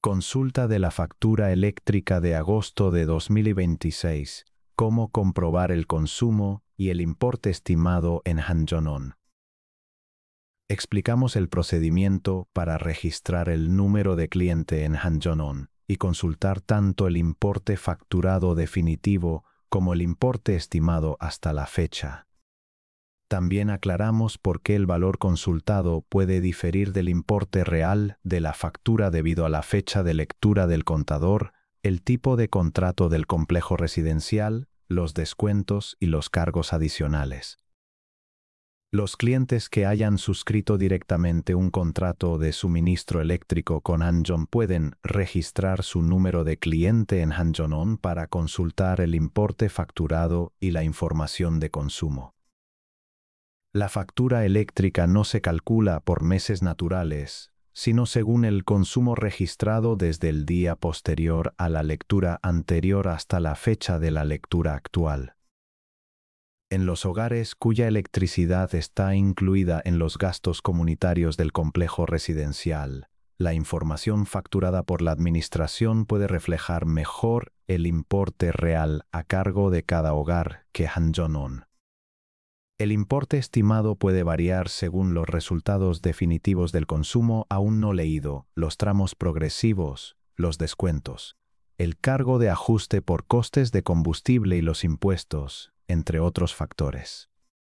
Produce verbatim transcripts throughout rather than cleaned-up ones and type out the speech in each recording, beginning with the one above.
Consulta de la factura eléctrica de agosto de dos mil veintiséis. Cómo comprobar el consumo y el importe estimado en Hanjonon. Explicamos el procedimiento para registrar el número de cliente en Hanjonon y consultar tanto el importe facturado definitivo como el importe estimado hasta la fecha. También aclaramos por qué el valor consultado puede diferir del importe real de la factura debido a la fecha de lectura del contador, el tipo de contrato del complejo residencial, los descuentos y los cargos adicionales. Los clientes que hayan suscrito directamente un contrato de suministro eléctrico con Hanjon pueden registrar su número de cliente en Hanjonon para consultar el importe facturado y la información de consumo. La factura eléctrica no se calcula por meses naturales, sino según el consumo registrado desde el día posterior a la lectura anterior hasta la fecha de la lectura actual. En los hogares cuya electricidad está incluida en los gastos comunitarios del complejo residencial, la información facturada por la administración puede reflejar mejor el importe real a cargo de cada hogar que Hanjonon. El importe estimado puede variar según los resultados definitivos del consumo aún no leído, los tramos progresivos, los descuentos, el cargo de ajuste por costes de combustible y los impuestos, entre otros factores.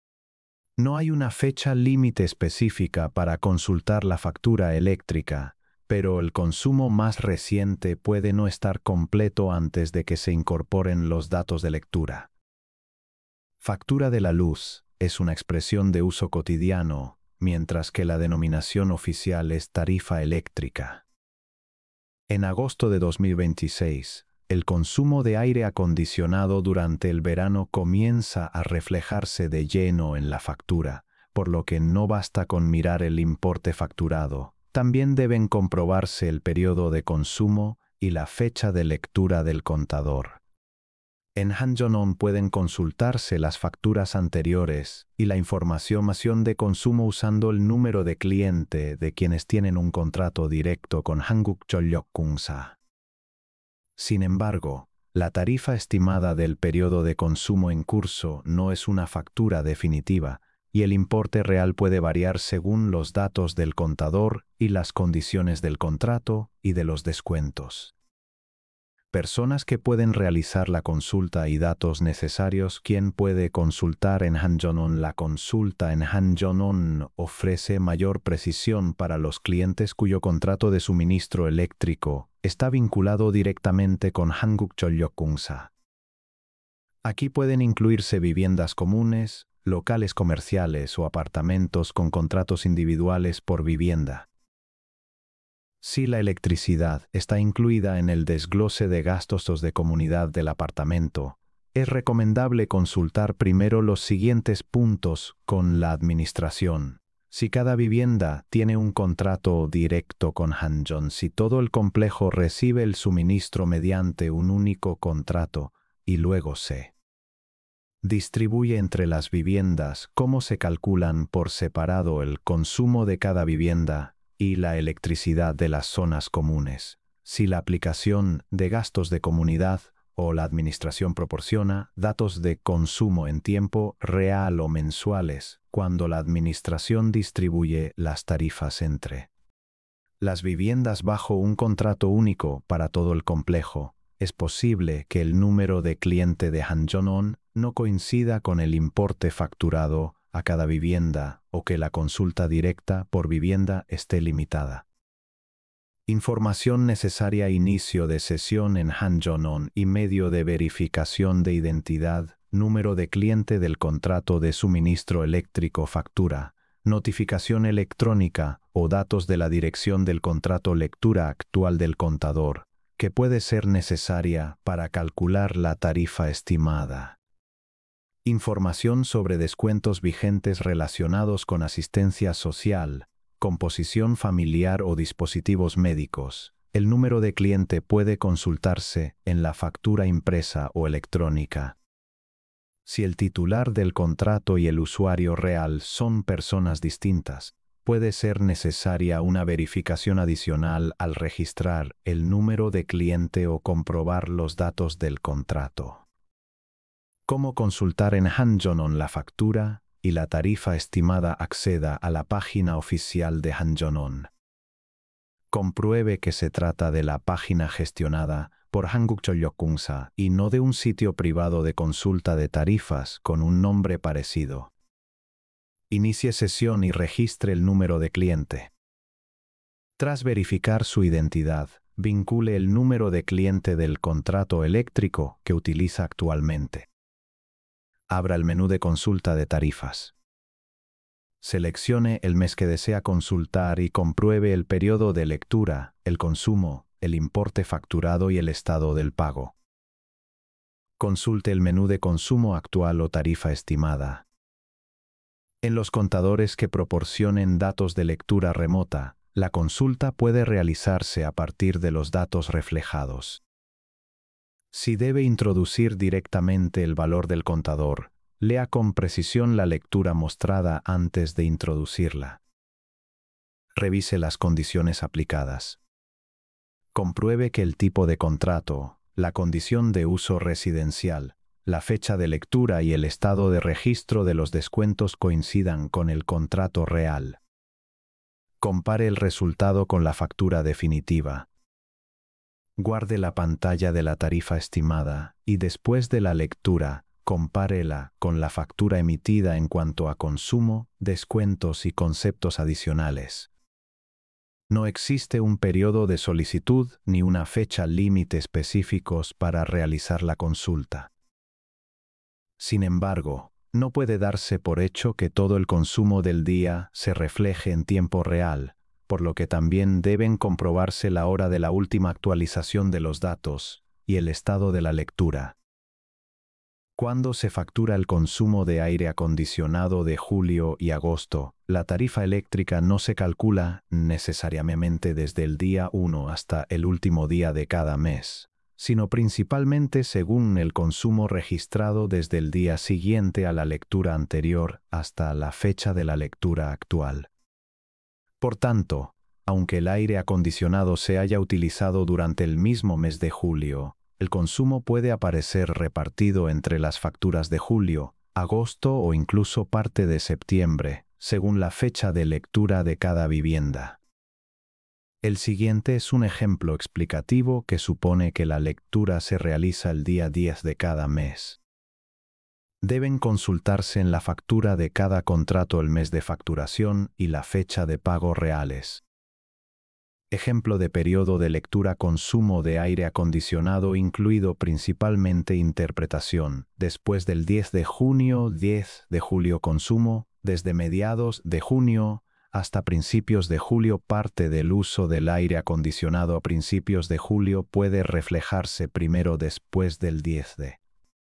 No hay una fecha límite específica para consultar la factura eléctrica, pero el consumo más reciente puede no estar completo antes de que se incorporen los datos de lectura. Factura de la luz es una expresión de uso cotidiano, mientras que la denominación oficial es tarifa eléctrica. En agosto de dos mil veintiséis, el consumo de aire acondicionado durante el verano comienza a reflejarse de lleno en la factura, por lo que no basta con mirar el importe facturado. También deben comprobarse el periodo de consumo y la fecha de lectura del contador. En Hanjonon pueden consultarse las facturas anteriores y la información de consumo usando el número de cliente de quienes tienen un contrato directo con Hangukchollokkunsa. Sin embargo, la tarifa estimada del periodo de consumo en curso no es una factura definitiva y el importe real puede variar según los datos del contador y las condiciones del contrato y de los descuentos. Personas que pueden realizar la consulta y datos necesarios. ¿Quién puede consultar en Hanjonon? La consulta en Hanjonon ofrece mayor precisión para los clientes cuyo contrato de suministro eléctrico está vinculado directamente con Hangukchollokkunsa. Aquí pueden incluirse viviendas comunes, locales comerciales o apartamentos con contratos individuales por vivienda. Si la electricidad está incluida en el desglose de gastos de comunidad del apartamento, es recomendable consultar primero los siguientes puntos con la administración. Si cada vivienda tiene un contrato directo con Hanjon, si todo el complejo recibe el suministro mediante un único contrato y luego se distribuye entre las viviendas, cómo se calculan por separado el consumo de cada vivienda y la electricidad de las zonas comunes. Si la aplicación de gastos de comunidad o la administración proporciona datos de consumo en tiempo real o mensuales, cuando la administración distribuye las tarifas entre las viviendas bajo un contrato único para todo el complejo, es posible que el número de cliente de Hanjonon no coincida con el importe facturado a cada vivienda o que la consulta directa por vivienda esté limitada. Información necesaria: inicio de sesión en Hanjonon y medio de verificación de identidad, número de cliente del contrato de suministro eléctrico, factura, notificación electrónica o datos de la dirección del contrato, lectura actual del contador, que puede ser necesaria para calcular la tarifa estimada. Información sobre descuentos vigentes relacionados con asistencia social, composición familiar o dispositivos médicos. El número de cliente puede consultarse en la factura impresa o electrónica. Si el titular del contrato y el usuario real son personas distintas, puede ser necesaria una verificación adicional al registrar el número de cliente o comprobar los datos del contrato. ¿Cómo consultar en Hanjonon la factura y la tarifa estimada? Acceda a la página oficial de Hanjonon. Compruebe que se trata de la página gestionada por Hangukcholyokungsa y no de un sitio privado de consulta de tarifas con un nombre parecido. Inicie sesión y registre el número de cliente. Tras verificar su identidad, vincule el número de cliente del contrato eléctrico que utiliza actualmente. Abra el menú de consulta de tarifas. Seleccione el mes que desea consultar y compruebe el periodo de lectura, el consumo, el importe facturado y el estado del pago. Consulte el menú de consumo actual o tarifa estimada. En los contadores que proporcionen datos de lectura remota, la consulta puede realizarse a partir de los datos reflejados. Si debe introducir directamente el valor del contador, lea con precisión la lectura mostrada antes de introducirla. Revise las condiciones aplicadas. Compruebe que el tipo de contrato, la condición de uso residencial, la fecha de lectura y el estado de registro de los descuentos coincidan con el contrato real. Compare el resultado con la factura definitiva. Guarde la pantalla de la tarifa estimada y después de la lectura, compárela con la factura emitida en cuanto a consumo, descuentos y conceptos adicionales. No existe un periodo de solicitud ni una fecha límite específicos para realizar la consulta. Sin embargo, no puede darse por hecho que todo el consumo del día se refleje en tiempo real, por lo que también deben comprobarse la hora de la última actualización de los datos y el estado de la lectura. Cuando se factura el consumo de aire acondicionado de julio y agosto, la tarifa eléctrica no se calcula necesariamente desde el día uno hasta el último día de cada mes, sino principalmente según el consumo registrado desde el día siguiente a la lectura anterior hasta la fecha de la lectura actual. Por tanto, aunque el aire acondicionado se haya utilizado durante el mismo mes de julio, el consumo puede aparecer repartido entre las facturas de julio, agosto o incluso parte de septiembre, según la fecha de lectura de cada vivienda. El siguiente es un ejemplo explicativo que supone que la lectura se realiza el día diez de cada mes. Deben consultarse en la factura de cada contrato el mes de facturación y la fecha de pago reales. Ejemplo de periodo de lectura: consumo de aire acondicionado incluido principalmente interpretación, después del diez de junio, diez de julio. Consumo, desde mediados de junio hasta principios de julio. Parte del uso del aire acondicionado a principios de julio puede reflejarse primero después del diez de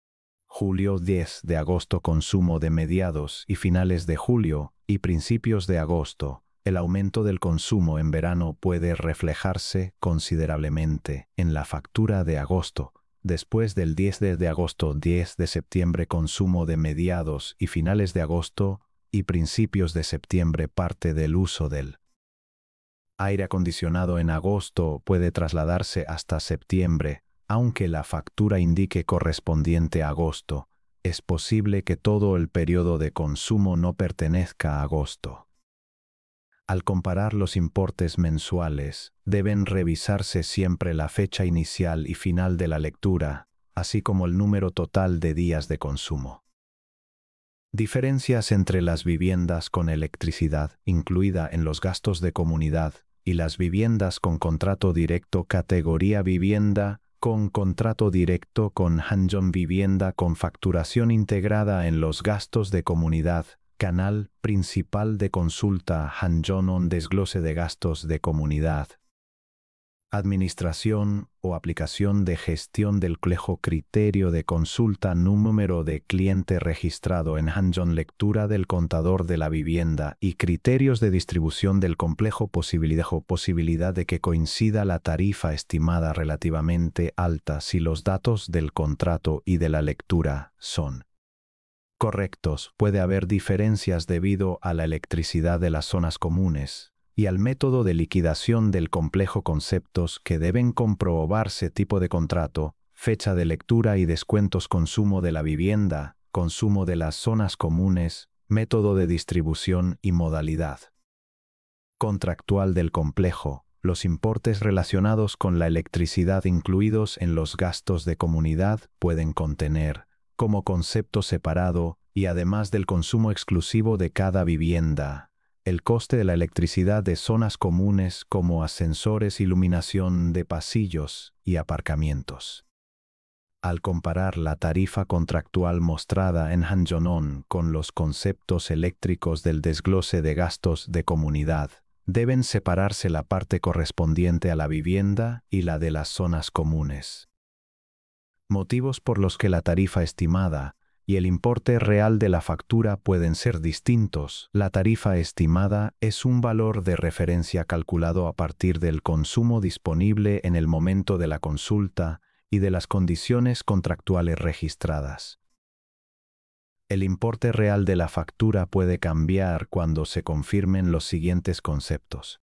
julio. diez de agosto. Consumo de mediados y finales de julio y principios de agosto. El aumento del consumo en verano puede reflejarse considerablemente en la factura de agosto. Después del diez de agosto. diez de septiembre. Consumo de mediados y finales de agosto y principios de septiembre. Parte del uso del aire acondicionado en agosto puede trasladarse hasta septiembre, aunque la factura indique correspondiente a agosto. Es posible que todo el periodo de consumo no pertenezca a agosto. Al comparar los importes mensuales, deben revisarse siempre la fecha inicial y final de la lectura, así como el número total de días de consumo. Diferencias entre las viviendas con electricidad, incluida en los gastos de comunidad, y las viviendas con contrato directo. Categoría: vivienda con contrato directo con Hanjon. Vivienda con facturación integrada en los gastos de comunidad. Canal principal de consulta: Hanjonon. Desglose de gastos de comunidad. Administración o aplicación de gestión del complejo. Criterio de consulta: número de cliente registrado en Hanjon. Lectura del contador de la vivienda y criterios de distribución del complejo. Posibilidad, posibilidad de que coincida la tarifa estimada relativamente alta si los datos del contrato y de la lectura son correctos, puede haber diferencias debido a la electricidad de las zonas comunes y al método de liquidación del complejo conceptos que deben comprobarse tipo de contrato, fecha de lectura y descuentos, consumo de la vivienda, consumo de las zonas comunes, método de distribución y modalidad contractual del complejo, los importes relacionados con la electricidad incluidos en los gastos de comunidad pueden contener, como concepto separado, y además del consumo exclusivo de cada vivienda, el coste de la electricidad de zonas comunes como ascensores, iluminación de pasillos y aparcamientos. Al comparar la tarifa contractual mostrada en Hanjonon con los conceptos eléctricos del desglose de gastos de comunidad, deben separarse la parte correspondiente a la vivienda y la de las zonas comunes. Motivos por los que la tarifa estimada y el importe real de la factura pueden ser distintos. La tarifa estimada es un valor de referencia calculado a partir del consumo disponible en el momento de la consulta y de las condiciones contractuales registradas. El importe real de la factura puede cambiar cuando se confirmen los siguientes conceptos.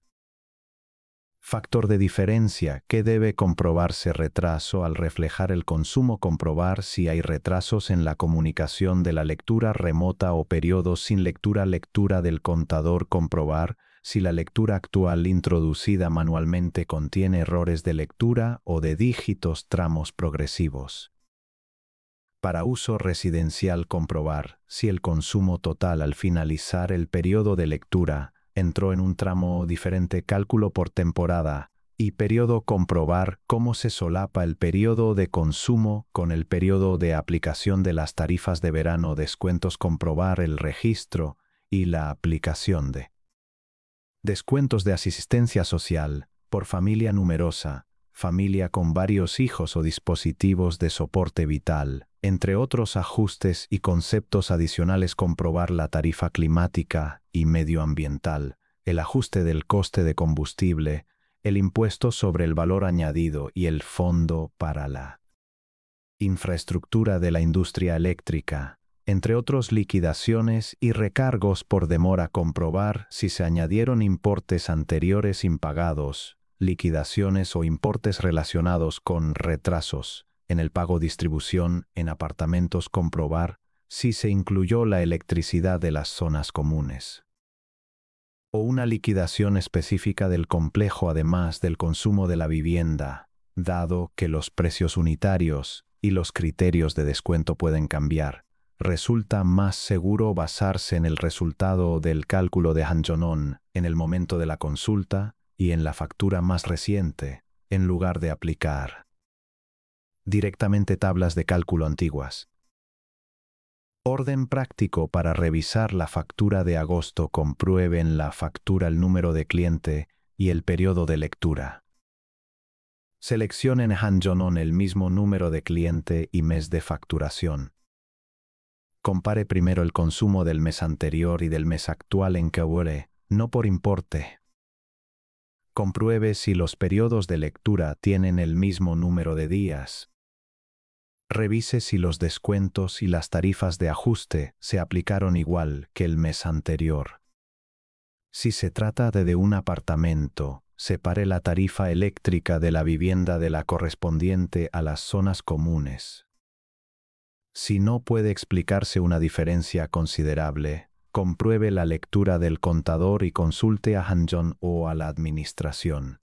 Factor de diferencia que debe comprobarse: retraso al reflejar el consumo, comprobar si hay retrasos en la comunicación de la lectura remota o periodos sin lectura, lectura del contador, comprobar si la lectura actual introducida manualmente contiene errores de lectura o de dígitos, tramos progresivos. Para uso residencial, comprobar si el consumo total al finalizar el periodo de lectura entró en un tramo diferente, cálculo por temporada, y periodo, comprobar cómo se solapa el periodo de consumo con el periodo de aplicación de las tarifas de verano, descuentos, comprobar el registro y la aplicación de descuentos de asistencia social por familia numerosa, familia con varios hijos o dispositivos de soporte vital, entre otros ajustes y conceptos adicionales, comprobar la tarifa climática y medioambiental, el ajuste del coste de combustible, el impuesto sobre el valor añadido y el fondo para la infraestructura de la industria eléctrica, entre otros liquidaciones y recargos por demora, comprobar si se añadieron importes anteriores impagados, liquidaciones o importes relacionados con retrasos en el pago, distribución en apartamentos, comprobar si se incluyó la electricidad de las zonas comunes o una liquidación específica del complejo además del consumo de la vivienda, dado que los precios unitarios y los criterios de descuento pueden cambiar. Resulta más seguro basarse en el resultado del cálculo de Hanjonon en el momento de la consulta y en la factura más reciente, en lugar de aplicar directamente tablas de cálculo antiguas. Orden práctico para revisar la factura de agosto: compruebe en la factura el número de cliente y el periodo de lectura. Seleccione en Hanjonon el mismo número de cliente y mes de facturación. Compare primero el consumo del mes anterior y del mes actual en Kewure, no por importe. Compruebe si los periodos de lectura tienen el mismo número de días. Revise si los descuentos y las tarifas de ajuste se aplicaron igual que el mes anterior. Si se trata de, de un apartamento, separe la tarifa eléctrica de la vivienda de la correspondiente a las zonas comunes. Si no puede explicarse una diferencia considerable, compruebe la lectura del contador y consulte a Hanjon o a la administración.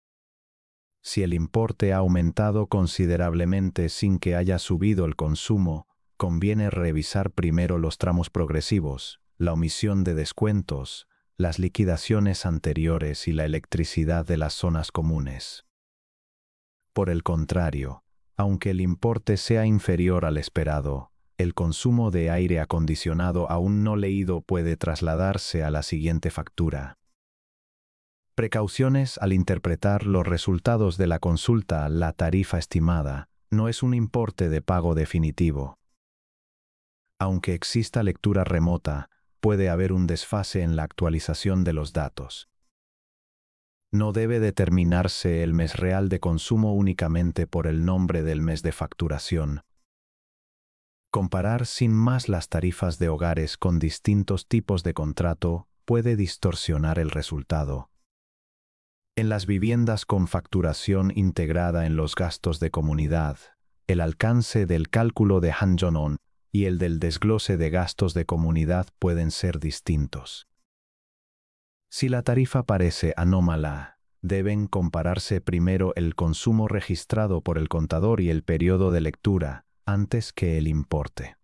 Si el importe ha aumentado considerablemente sin que haya subido el consumo, conviene revisar primero los tramos progresivos, la omisión de descuentos, las liquidaciones anteriores y la electricidad de las zonas comunes. Por el contrario, aunque el importe sea inferior al esperado, el consumo de aire acondicionado aún no leído puede trasladarse a la siguiente factura. Precauciones al interpretar los resultados de la consulta: la tarifa estimada no es un importe de pago definitivo. Aunque exista lectura remota, puede haber un desfase en la actualización de los datos. No debe determinarse el mes real de consumo únicamente por el nombre del mes de facturación. Comparar sin más las tarifas de hogares con distintos tipos de contrato puede distorsionar el resultado. En las viviendas con facturación integrada en los gastos de comunidad, el alcance del cálculo de Hanjonon y el del desglose de gastos de comunidad pueden ser distintos. Si la tarifa parece anómala, deben compararse primero el consumo registrado por el contador y el periodo de lectura, antes que el importe.